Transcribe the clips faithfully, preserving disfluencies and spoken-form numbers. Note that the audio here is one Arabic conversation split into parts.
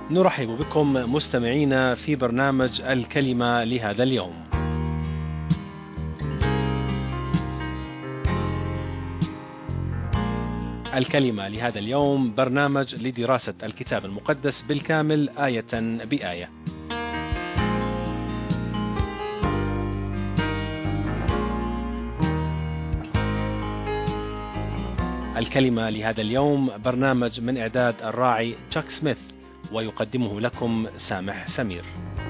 نرحب بكم مستمعينا في برنامج الكلمة لهذا اليوم. الكلمة لهذا اليوم برنامج لدراسة الكتاب المقدس بالكامل آية بآية. الكلمة لهذا اليوم برنامج من إعداد الراعي تشاك سميث، ويقدمه لكم سامح سمير.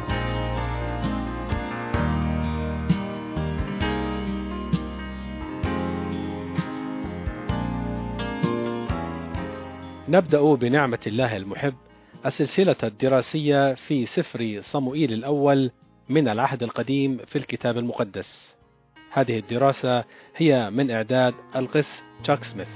نبدأ بنعمة الله المحب السلسلة الدراسية في سفر صموئيل الأول من العهد القديم في الكتاب المقدس. هذه الدراسة هي من إعداد القس تشاك سميث.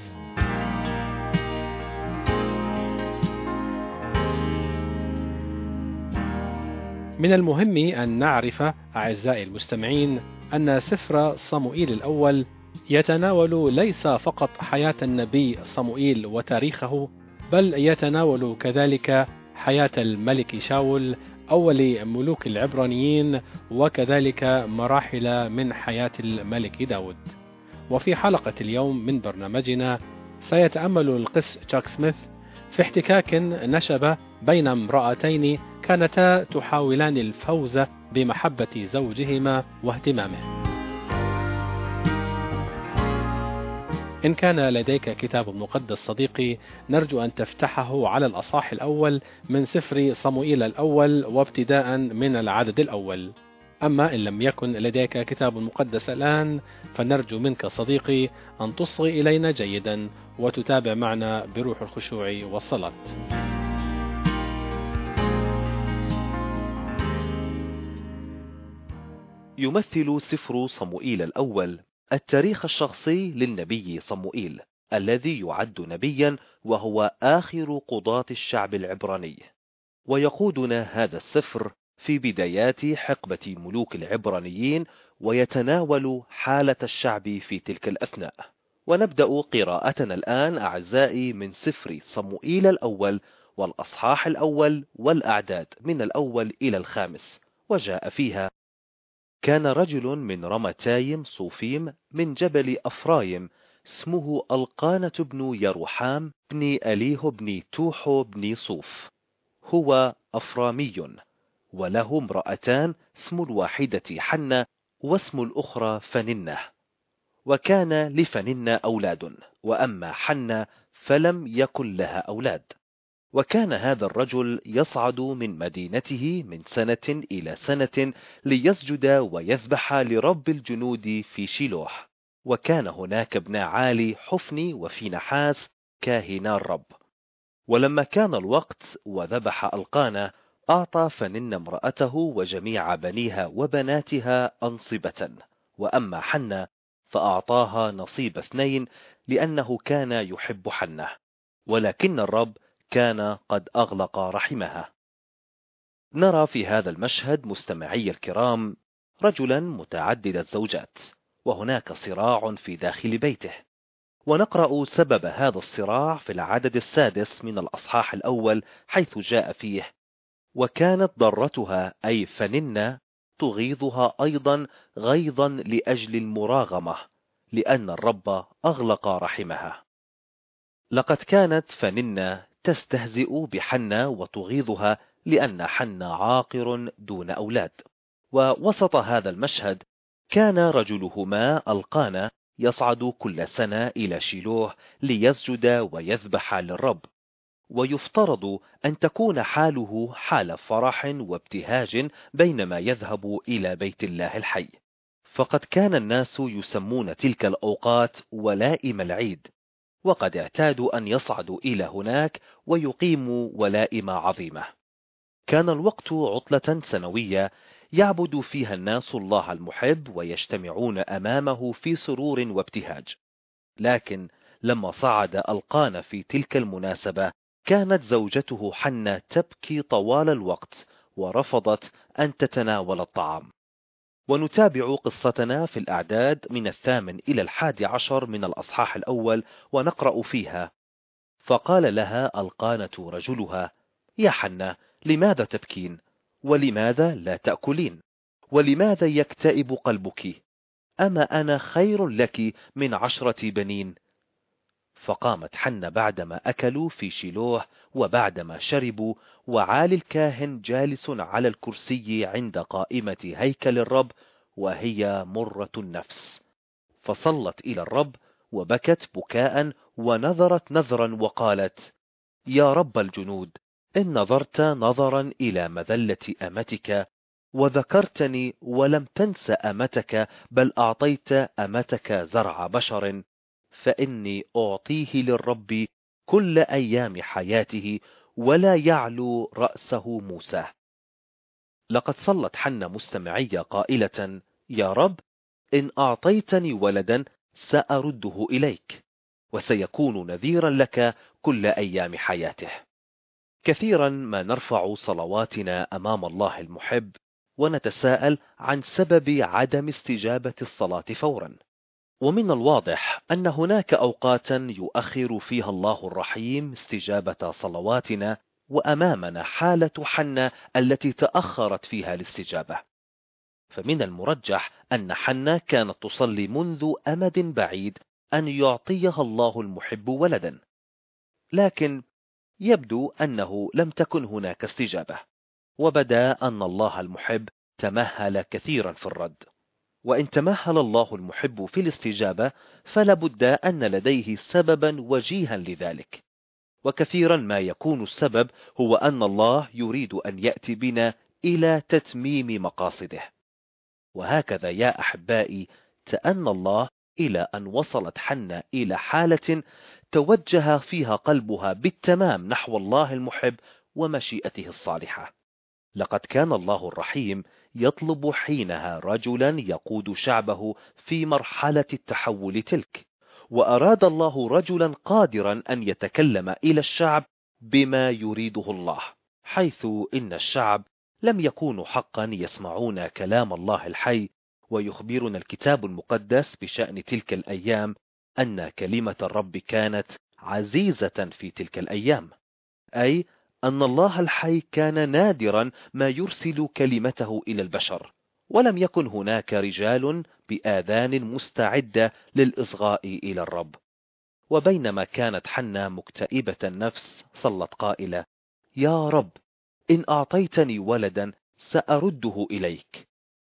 من المهم أن نعرف أعزائي المستمعين أن سفر صموئيل الأول يتناول ليس فقط حياة النبي صموئيل وتاريخه، بل يتناول كذلك حياة الملك شاول أول ملوك العبرانيين، وكذلك مراحل من حياة الملك داود. وفي حلقة اليوم من برنامجنا سيتأمل القس تشاك سميث في احتكاك نشب بين امرأتين كانتا تحاولان الفوز بمحبة زوجهما واهتمامه. إن كان لديك كتاب مقدس صديقي، نرجو أن تفتحه على الأصحاح الأول من سفر صموئيل الأول وابتداء من العدد الأول. أما إن لم يكن لديك كتاب مقدس الآن، فنرجو منك صديقي أن تصغي إلينا جيدا وتتابع معنا بروح الخشوع والصلاة. يمثل سفر صموئيل الأول التاريخ الشخصي للنبي صموئيل الذي يعد نبيا وهو آخر قضاة الشعب العبراني. ويقودنا هذا السفر في بدايات حقبة ملوك العبرانيين، ويتناول حالة الشعب في تلك الأثناء. ونبدأ قراءتنا الآن أعزائي من سفر صموئيل الأول والأصحاح الأول والأعداد من الأول إلى الخامس. وجاء فيها: كان رجل من رمتايم صوفيم من جبل أفرايم اسمه القانة بن يروحام بن أليه بن توحو بن صوف، هو أفرامي، وله امرأتان، اسم الواحدة حنة واسم الأخرى فننة. وكان لفننة أولاد، وأما حنة فلم يكن لها أولاد. وكان هذا الرجل يصعد من مدينته من سنة إلى سنة ليسجد ويذبح لرب الجنود في شيلوح. وكان هناك ابن عالي حفني وفينحاس كاهنا الرب. ولما كان الوقت وذبح القانة، أعطى فنن امرأته وجميع بنيها وبناتها أنصبة. وأما حنة فأعطاها نصيب اثنين، لأنه كان يحب حنة، ولكن الرب كان قد أغلق رحمها. نرى في هذا المشهد مستمعي الكرام رجلا متعدد الزوجات، وهناك صراع في داخل بيته. ونقرأ سبب هذا الصراع في العدد السادس من الأصحاح الأول، حيث جاء فيه: وكانت ضرتها أي فننة تغيظها أيضا غيظا لأجل المراغمة، لأن الرب أغلق رحمها. لقد كانت فننة تستهزئ بحنة وتغيظها لأن حنة عاقر دون أولاد. ووسط هذا المشهد كان رجلهما القانة يصعد كل سنة إلى شيلوه ليسجد ويذبح للرب، ويفترض أن تكون حاله حال فرح وابتهاج بينما يذهب إلى بيت الله الحي. فقد كان الناس يسمون تلك الأوقات ولائم العيد، وقد اعتادوا أن يصعدوا إلى هناك ويقيموا ولائم عظيمة. كان الوقت عطلة سنوية يعبد فيها الناس الله المحب ويجتمعون أمامه في سرور وابتهاج. لكن لما صعد القانة في تلك المناسبة، كانت زوجته حنة تبكي طوال الوقت ورفضت أن تتناول الطعام. ونتابع قصتنا في الأعداد من الثامن إلى الحادي عشر من الأصحاح الأول، ونقرأ فيها: فقال لها القانة رجلها: يا حنة، لماذا تبكين؟ ولماذا لا تأكلين؟ ولماذا يكتئب قلبك؟ أما أنا خير لك من عشرة بنين؟ فقامت حنة بعدما أكلوا في شيلوه وبعدما شربوا، وعالي الكاهن جالس على الكرسي عند قائمة هيكل الرب، وهي مرة النفس، فصلت إلى الرب وبكت بكاء ونذرت نذرا وقالت: يا رب الجنود، إن نظرت نظرا إلى مذلة أمتك وذكرتني ولم تنس أمتك، بل أعطيت أمتك زرع بشر، فإني أعطيه للرب كل أيام حياته، ولا يعلو رأسه موسى. لقد صلت حنة مستمعية قائلة: يا رب، إن أعطيتني ولدا سأرده إليك، وسيكون نذيرا لك كل أيام حياته. كثيرا ما نرفع صلواتنا أمام الله المحب ونتساءل عن سبب عدم استجابة الصلاة فورا، ومن الواضح أن هناك أوقاتا يؤخر فيها الله الرحيم استجابة صلواتنا، وأمامنا حالة حنة التي تأخرت فيها الاستجابة. فمن المرجح أن حنة كانت تصلي منذ أمد بعيد أن يعطيها الله المحب ولدا، لكن يبدو أنه لم تكن هناك استجابة، وبدا أن الله المحب تمهل كثيرا في الرد. وإن تمهل الله المحب في الاستجابة فلابد أن لديه سببا وجيها لذلك، وكثيرا ما يكون السبب هو أن الله يريد أن يأتي بنا إلى تتميم مقاصده. وهكذا يا أحبائي تأنى الله إلى أن وصلت حنة إلى حالة توجه فيها قلبها بالتمام نحو الله المحب ومشيئته الصالحة. لقد كان الله الرحيم يطلب حينها رجلا يقود شعبه في مرحلة التحول تلك، وأراد الله رجلا قادرا أن يتكلم إلى الشعب بما يريده الله، حيث إن الشعب لم يكونوا حقا يسمعون كلام الله الحي. ويخبرنا الكتاب المقدس بشأن تلك الأيام أن كلمة الرب كانت عزيزة في تلك الأيام، أي أن الله الحي كان نادرا ما يرسل كلمته إلى البشر، ولم يكن هناك رجال بآذان مستعدة للإصغاء إلى الرب. وبينما كانت حنة مكتئبة النفس صلت قائلة: يا رب، إن أعطيتني ولدا سأرده إليك،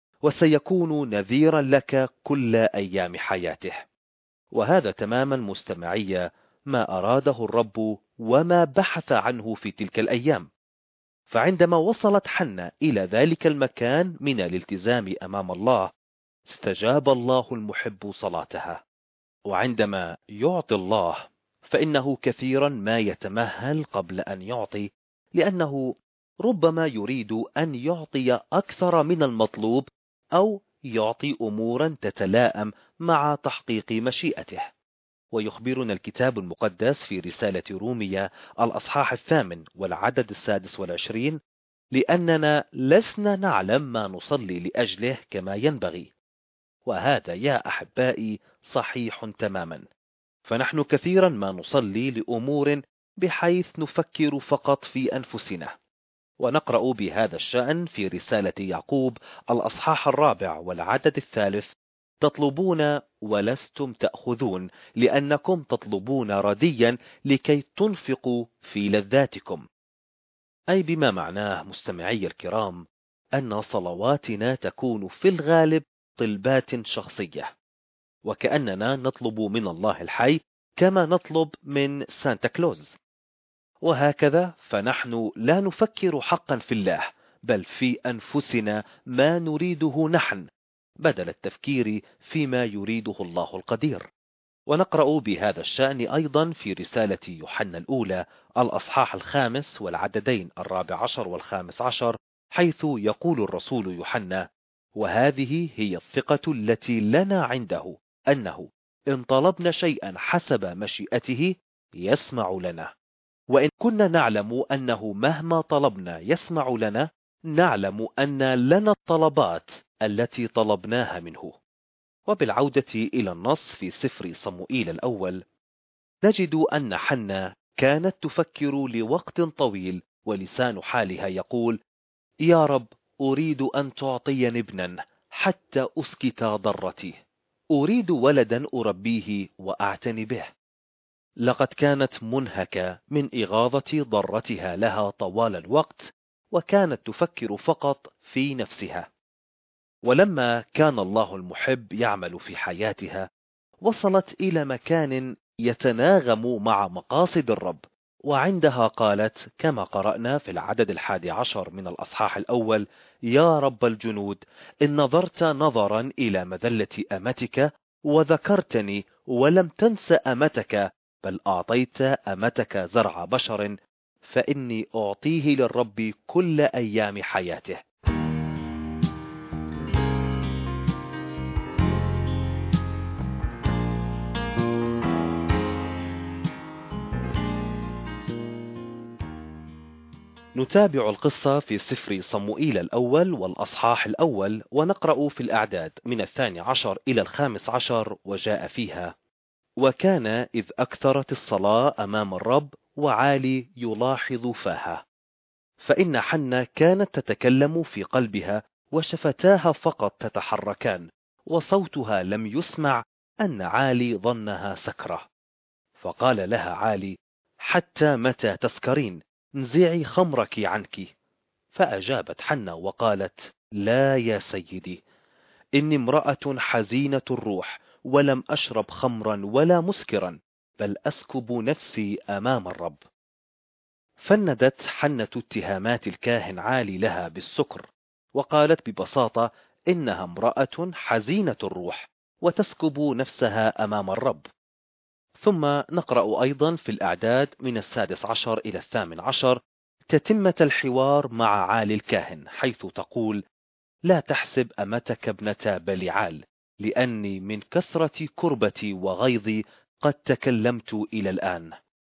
وسيكون نذيرا لك كل أيام حياته. وهذا تماما مستمعية ما أراده الرب وما بحث عنه في تلك الأيام. فعندما وصلت حنة إلى ذلك المكان من الالتزام أمام الله، استجاب الله المحب صلاتها. وعندما يعطي الله فإنه كثيرا ما يتمهل قبل أن يعطي، لأنه ربما يريد أن يعطي أكثر من المطلوب، أو يعطي أمورا تتلائم مع تحقيق مشيئته. ويخبرنا الكتاب المقدس في رسالة رومية الأصحاح الثامن والعدد السادس والعشرين: لأننا لسنا نعلم ما نصلي لأجله كما ينبغي. وهذا يا أحبائي صحيح تماما، فنحن كثيرا ما نصلي لأمور بحيث نفكر فقط في أنفسنا. ونقرأ بهذا الشأن في رسالة يعقوب الأصحاح الرابع والعدد الثالث: تطلبون ولستم تأخذون، لأنكم تطلبون رديا لكي تنفقوا في لذاتكم. أي بما معناه مستمعي الكرام أن صلواتنا تكون في الغالب طلبات شخصية، وكأننا نطلب من الله الحي كما نطلب من سانتا كلوز. وهكذا فنحن لا نفكر حقا في الله، بل في أنفسنا ما نريده نحن، بدل التفكير فيما يريده الله القدير. ونقرأ بهذا الشأن أيضا في رسالة يوحنا الأولى الأصحاح الخامس والعددين الرابع عشر والخامس عشر، حيث يقول الرسول يوحنا: وهذه هي الثقة التي لنا عنده، أنه إن طلبنا شيئا حسب مشيئته يسمع لنا. وإن كنا نعلم أنه مهما طلبنا يسمع لنا، نعلم أن لنا الطلبات التي طلبناها منه. وبالعودة إلى النص في سفر صموئيل الأول، نجد أن حنة كانت تفكر لوقت طويل ولسان حالها يقول: يا رب، أريد أن تعطيني ابنا حتى أسكت ضرتي، أريد ولدا أربيه وأعتني به. لقد كانت منهكة من إغاظة ضرتها لها طوال الوقت، وكانت تفكر فقط في نفسها. ولما كان الله المحب يعمل في حياتها، وصلت إلى مكان يتناغم مع مقاصد الرب، وعندها قالت كما قرأنا في العدد الحادي عشر من الأصحاح الأول: يا رب الجنود، إن نظرت نظرا إلى مذلة أمتك وذكرتني ولم تنس أمتك، بل أعطيت أمتك زرع بشر، فإني أعطيه للرب كل أيام حياته. نتابع القصة في سفر صموئيل الأول والأصحاح الأول، ونقرأ في الأعداد من الثاني عشر إلى الخامس عشر. وجاء فيها: وكان إذ أكثرت الصلاة أمام الرب، وعالي يلاحظ فاها، فإن حنة كانت تتكلم في قلبها، وشفتاها فقط تتحركان، وصوتها لم يسمع، أن عالي ظنها سكرة. فقال لها عالي: حتى متى تسكرين؟ انزعي خمرك عنك. فأجابت حنة وقالت: لا يا سيدي، إني امرأة حزينة الروح، ولم أشرب خمرا ولا مسكرا، بل أسكب نفسي أمام الرب. فندت حنة اتهامات الكاهن عالي لها بالسكر، وقالت ببساطة إنها امرأة حزينة الروح وتسكب نفسها أمام الرب. ثم نقرأ أيضا في الأعداد من السادس عشر إلى الثامن عشر تتمة الحوار مع عالي الكاهن، حيث تقول: لا تحسب أمتك ابنة بليعال، لأني من كثرة كربتي وغيظي قد تكلمت إلى الآن.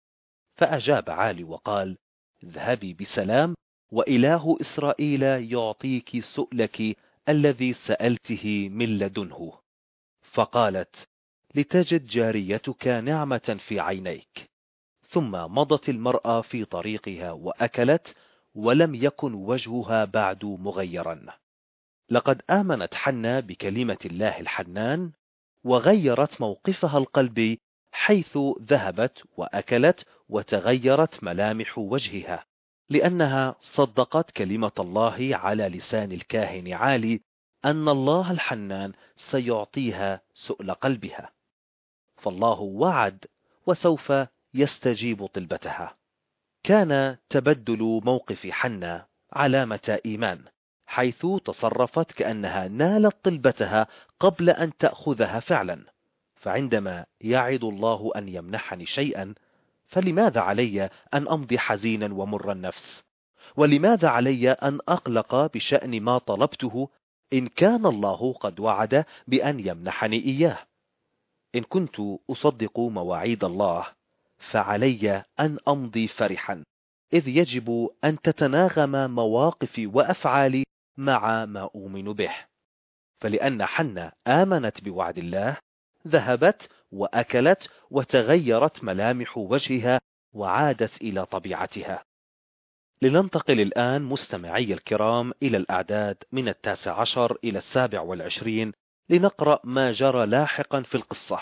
فأجاب عالي وقال: اذهبي بسلام، وإله إسرائيل يعطيك سؤلك الذي سألته من لدنه. فقالت: لتجد جاريتك نعمة في عينيك. ثم مضت المرأة في طريقها وأكلت، ولم يكن وجهها بعد مغيرا. لقد آمنت حنة بكلمة الله الحنان، وغيرت موقفها القلبي، حيث ذهبت وأكلت وتغيرت ملامح وجهها، لأنها صدقت كلمة الله على لسان الكاهن عالي أن الله الحنان سيعطيها سؤل قلبها. فالله وعد وسوف يستجيب طلبتها. كان تبدل موقف حنة علامة إيمان، حيث تصرفت كأنها نالت طلبتها قبل أن تأخذها فعلا. فعندما يعد الله أن يمنحني شيئا، فلماذا علي أن أمضي حزينا ومر النفس؟ ولماذا علي أن أقلق بشأن ما طلبته إن كان الله قد وعد بأن يمنحني إياه؟ إن كنت أصدق مواعيد الله، فعلي أن أمضي فرحا، إذ يجب أن تتناغم مواقفي وأفعالي مع ما أؤمن به. فلأن حنة آمنت بوعد الله، ذهبت وأكلت وتغيرت ملامح وجهها وعادت إلى طبيعتها. لننتقل الآن مستمعي الكرام إلى الأعداد من التاسع عشر إلى السابع والعشرين، لنقرأ ما جرى لاحقا في القصة.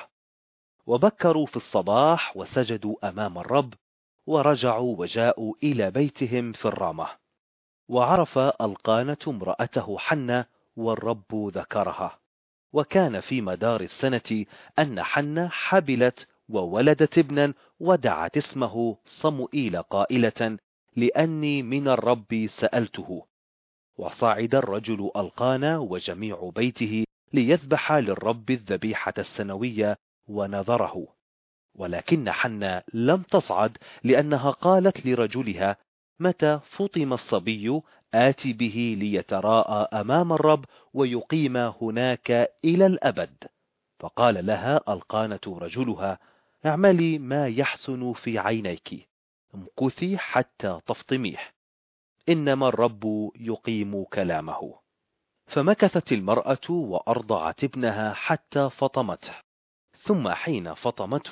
وبكروا في الصباح وسجدوا أمام الرب، ورجعوا وجاءوا إلى بيتهم في الرامة. وعرف القانة امرأته حنة، والرب ذكرها. وكان في مدار السنة أن حنة حبلت وولدت ابنا، ودعت اسمه صموئيل قائلة: لأني من الرب سألته. وصعد الرجل القانا وجميع بيته ليذبح للرب الذبيحة السنوية، ونذره. ولكن حنة لم تصعد، لأنها قالت لرجلها: متى فطم الصبي آتي به ليتراءى أمام الرب ويقيم هناك إلى الأبد. فقال لها القانة رجلها: اعملي ما يحسن في عينيك، امكثي حتى تفطميه، إنما الرب يقيم كلامه. فمكثت المرأة وأرضعت ابنها حتى فطمته. ثم حين فطمته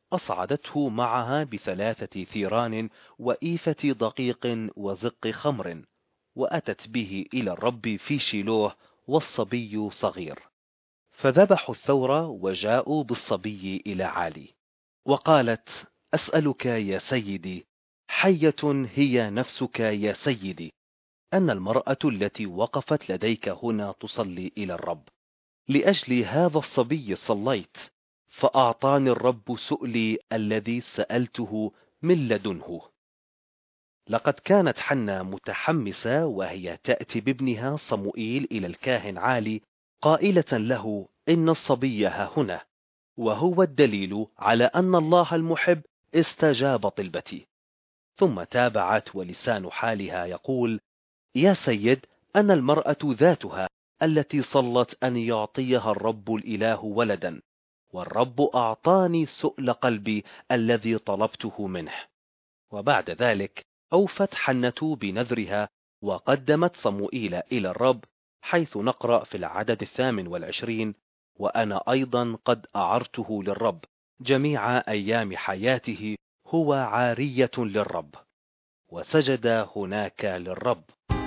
أصعدته معها بثلاثة ثيران وإيفة دقيق وزق خمر، وأتت به إلى الرب في شيلوه والصبي صغير. فذبحوا الثور وجاءوا بالصبي إلى عالي، وقالت: أسألك يا سيدي، حية هي نفسك يا سيدي، أن المرأة التي وقفت لديك هنا تصلي إلى الرب. لأجل هذا الصبي صليت، فأعطاني الرب سؤلي الذي سألته من لدنه. لقد كانت حنة متحمسة وهي تأتي بابنها صموئيل إلى الكاهن عالي قائلة له: إن الصبي ها هنا، وهو الدليل على أن الله المحب استجاب طلبتي. ثم تابعت ولسان حالها يقول: يا سيد، أنا المرأة ذاتها التي صلت أن يعطيها الرب الإله ولدا، والرب أعطاني سؤل قلبي الذي طلبته منه. وبعد ذلك أوفت حنة بنذرها وقدمت صموئيل إلى الرب، حيث نقرأ في العدد الثامن والعشرين: وأنا أيضا قد أعرته للرب جميع أيام حياته، هو عارية للرب. وسجد هناك للرب.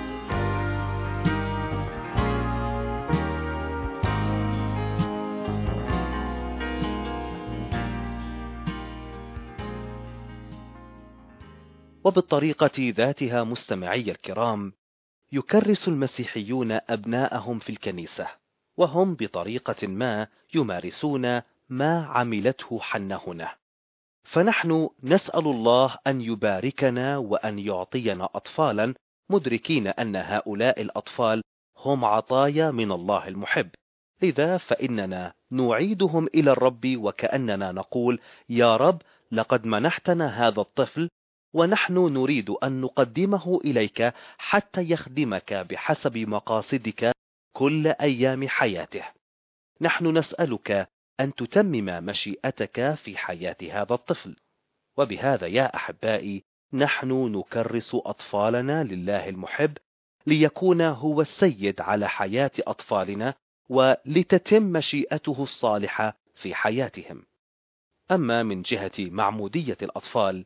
وبالطريقة ذاتها مستمعي الكرام، يكرس المسيحيون أبناءهم في الكنيسة، وهم بطريقة ما يمارسون ما عملته حنة هنا. فنحن نسأل الله أن يباركنا وأن يعطينا أطفالا، مدركين أن هؤلاء الأطفال هم عطايا من الله المحب. لذا فإننا نعيدهم إلى الرب وكأننا نقول: يا رب، لقد منحتنا هذا الطفل، ونحن نريد أن نقدمه إليك حتى يخدمك بحسب مقاصدك كل أيام حياته. نحن نسألك أن تتمم مشيئتك في حياة هذا الطفل. وبهذا يا أحبائي، نحن نكرس أطفالنا لله المحب، ليكون هو السيد على حياة أطفالنا، ولتتم مشيئته الصالحة في حياتهم. أما من جهة معمودية الأطفال،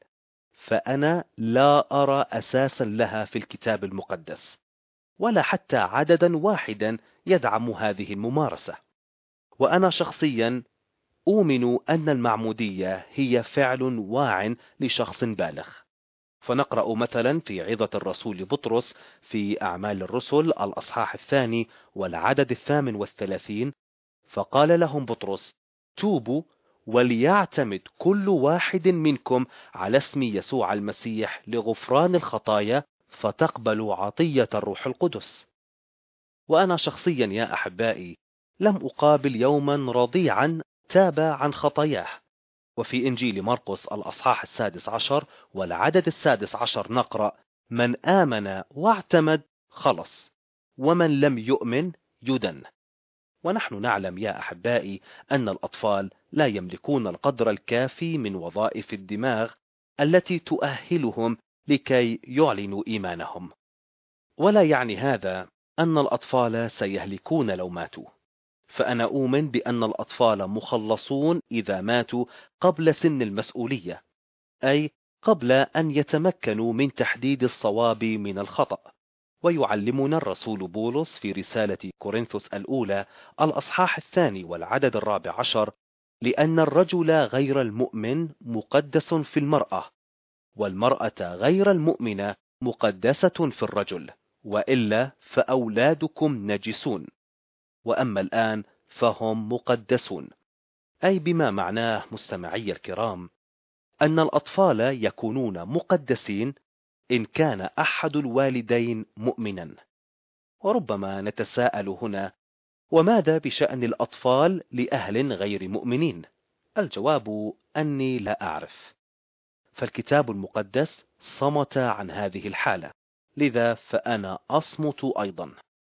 فأنا لا أرى أساسا لها في الكتاب المقدس، ولا حتى عددا واحدا يدعم هذه الممارسة. وأنا شخصيا أؤمن أن المعمودية هي فعل واع لشخص بالغ. فنقرأ مثلا في عظة الرسول بطرس في أعمال الرسل الأصحاح الثاني والعدد الثامن والثلاثين: فقال لهم بطرس: توبوا وليعتمد كل واحد منكم على اسم يسوع المسيح لغفران الخطايا، فتقبلوا عطية الروح القدس. وأنا شخصيا يا أحبائي لم أقابل يوما رضيعا تاب عن خطاياه. وفي إنجيل مرقس الأصحاح السادس عشر والعدد السادس عشر نقرأ: من آمن واعتمد خلص، ومن لم يؤمن يدن. ونحن نعلم يا أحبائي أن الأطفال لا يملكون القدر الكافي من وظائف الدماغ التي تؤهلهم لكي يعلنوا إيمانهم. ولا يعني هذا أن الأطفال سيهلكون لو ماتوا، فأنا أؤمن بأن الأطفال مخلصون إذا ماتوا قبل سن المسؤولية، أي قبل أن يتمكنوا من تحديد الصواب من الخطأ. ويعلمنا الرسول بولس في رسالة كورنثوس الأولى الأصحاح الثاني والعدد الرابع عشر: لأن الرجل غير المؤمن مقدس في المرأة، والمرأة غير المؤمنة مقدسة في الرجل، وإلا فأولادكم نجسون، وأما الآن فهم مقدسون. أي بما معناه مستمعي الكرام أن الأطفال يكونون مقدسين إن كان أحد الوالدين مؤمنا. وربما نتساءل هنا: وماذا بشأن الأطفال لأهل غير مؤمنين؟ الجواب أني لا أعرف، فالكتاب المقدس صمت عن هذه الحالة، لذا فأنا أصمت أيضا.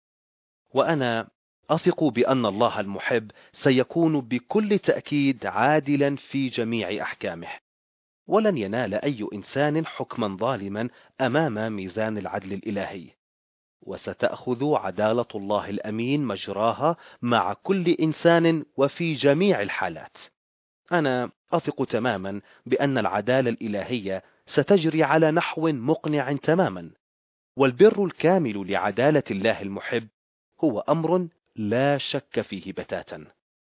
وأنا أثق بأن الله المحب سيكون بكل تأكيد عادلا في جميع أحكامه، ولن ينال أي إنسان حكما ظالما أمام ميزان العدل الإلهي، وستأخذ عدالة الله الأمين مجراها مع كل إنسان وفي جميع الحالات. أنا أثق تماما بأن العدالة الإلهية ستجري على نحو مقنع تماما، والبر الكامل لعدالة الله المحب هو أمر لا شك فيه بتاتا.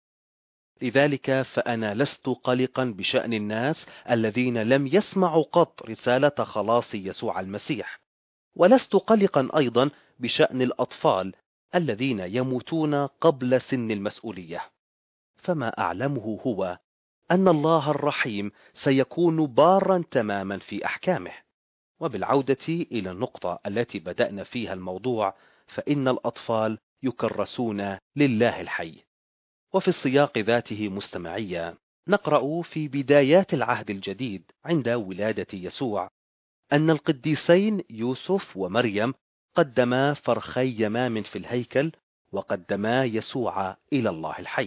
لذلك فأنا لست قلقا بشأن الناس الذين لم يسمعوا قط رسالة خلاص يسوع المسيح، ولست قلقا أيضا بشأن الأطفال الذين يموتون قبل سن المسؤولية. فما أعلمه هو أن الله الرحيم سيكون بارا تماما في أحكامه. وبالعودة إلى النقطة التي بدأنا فيها الموضوع، فإن الأطفال يكرسون لله الحي. وفي السياق ذاته مستمعية نقرأ في بدايات العهد الجديد عند ولادة يسوع أن القديسين يوسف ومريم قدما فرخي يمام في الهيكل، وقدما يسوع إلى الله الحي.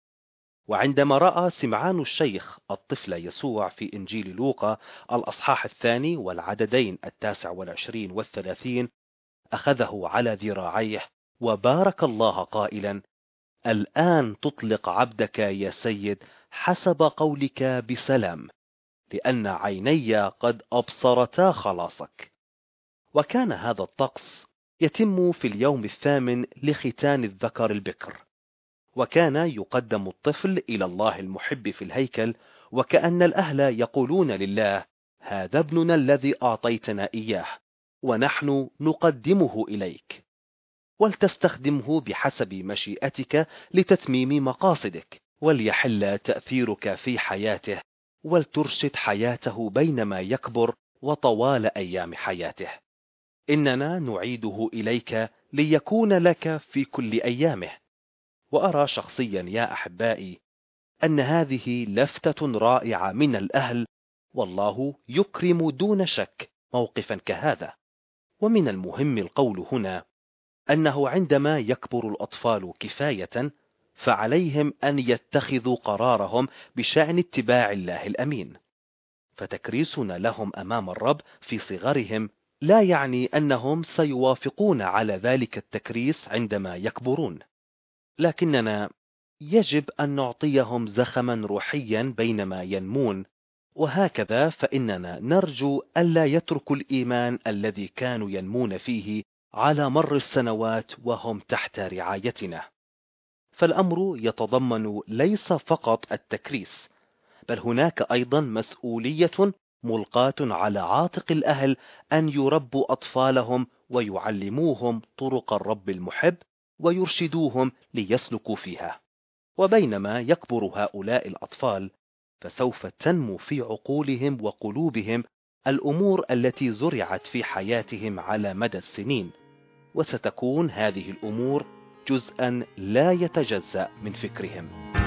وعندما رأى سمعان الشيخ الطفل يسوع في إنجيل لوقا الأصحاح الثاني والعددين التاسع والعشرين والثلاثين، أخذه على ذراعيه وبارك الله قائلا: الآن تطلق عبدك يا سيد حسب قولك بسلام، لأن عيني قد أبصرتا خلاصك. وكان هذا الطقس يتم في اليوم الثامن لختان الذكر البكر، وكان يقدم الطفل إلى الله المحب في الهيكل، وكأن الأهل يقولون لله: هذا ابننا الذي أعطيتنا إياه، ونحن نقدمه إليك، ولتستخدمه بحسب مشيئتك لتتميم مقاصدك، وليحل تأثيرك في حياته، ولترشد حياته بينما يكبر وطوال أيام حياته. إننا نعيده إليك ليكون لك في كل أيامه. وأرى شخصيا يا أحبائي أن هذه لفتة رائعة من الأهل، والله يكرم دون شك موقفا كهذا. ومن المهم القول هنا أنه عندما يكبر الأطفال كفاية فعليهم أن يتخذوا قرارهم بشأن اتباع الله الأمين. فتكريسنا لهم أمام الرب في صغرهم لا يعني أنهم سيوافقون على ذلك التكريس عندما يكبرون، لكننا يجب أن نعطيهم زخما روحيا بينما ينمون، وهكذا فإننا نرجو ألا يتركوا الإيمان الذي كانوا ينمون فيه على مر السنوات وهم تحت رعايتنا. فالأمر يتضمن ليس فقط التكريس، بل هناك أيضا مسؤولية ملقاة على عاتق الأهل أن يربوا أطفالهم ويعلموهم طرق الرب المحب ويرشدوهم ليسلكوا فيها. وبينما يكبر هؤلاء الأطفال فسوف تنمو في عقولهم وقلوبهم الأمور التي زرعت في حياتهم على مدى السنين، وستكون هذه الأمور جزءا لا يتجزأ من فكرهم.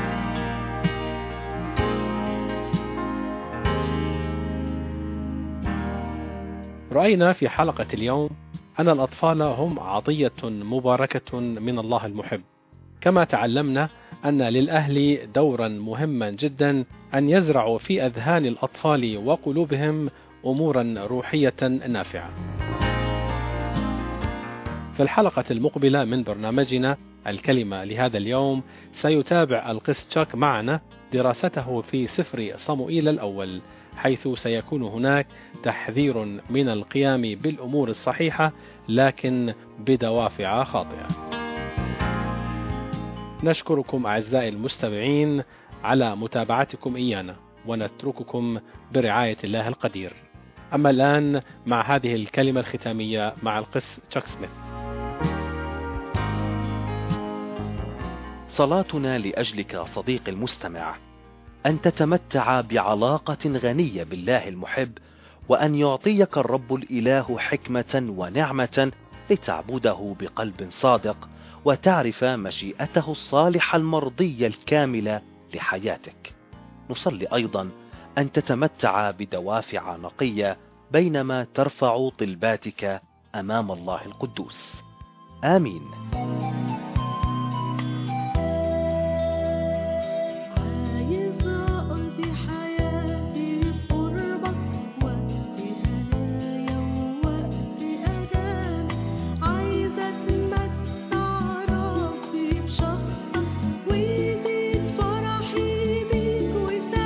رأينا في حلقة اليوم أن الأطفال هم عطية مباركة من الله المحب، كما تعلمنا أن للأهل دورا مهما جدا أن يزرعوا في أذهان الأطفال وقلوبهم أمورا روحية نافعة. في الحلقة المقبلة من برنامجنا الكلمة لهذا اليوم سيتابع القس تشاك معنا دراسته في سفر صموئيل الأول، حيث سيكون هناك تحذير من القيام بالأمور الصحيحة لكن بدوافع خاطئة. نشكركم أعزائي المستمعين على متابعتكم إيانا، ونترككم برعاية الله القدير. أما الآن مع هذه الكلمة الختامية مع القس تشاك سميث. صلاتنا لأجلك صديقي المستمع أن تتمتع بعلاقة غنية بالله المحب، وأن يعطيك الرب الإله حكمة ونعمة لتعبده بقلب صادق، وتعرف مشيئته الصالحة المرضية الكاملة لحياتك. نصلي أيضا أن تتمتع بدوافع نقية بينما ترفع طلباتك أمام الله القدوس. آمين. شخصك ويزيد فرحي بيك وفي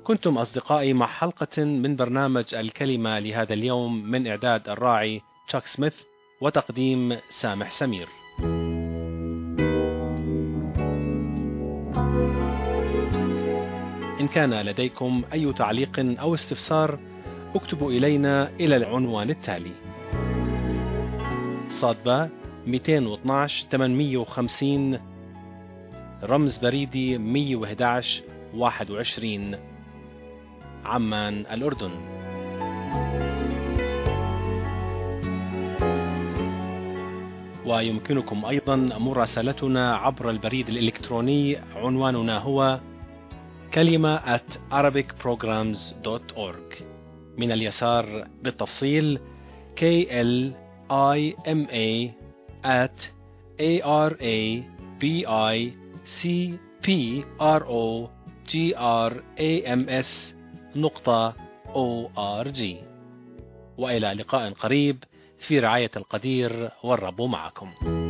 كنتم أصدقائي مع حلقة من برنامج الكلمة لهذا اليوم من إعداد الراعي تشاك سميث وتقديم سامح سمير. إن كان لديكم أي تعليق أو استفسار اكتبوا إلينا إلى العنوان التالي: صادبة مئتين واثناشر ثمانمئة وخمسين، رمز بريدي مئة وأحد عشر واحد وعشرين، عمان الأردن. ويمكنكم أيضا مراسلتنا عبر البريد الإلكتروني، عنواننا هو كلمة at arabic programs dot org. من اليسار بالتفصيل K L I M A at A R A B I C P R O G R A M S نقطة O R G. وإلى لقاء قريب في رعاية القدير، والرب معكم.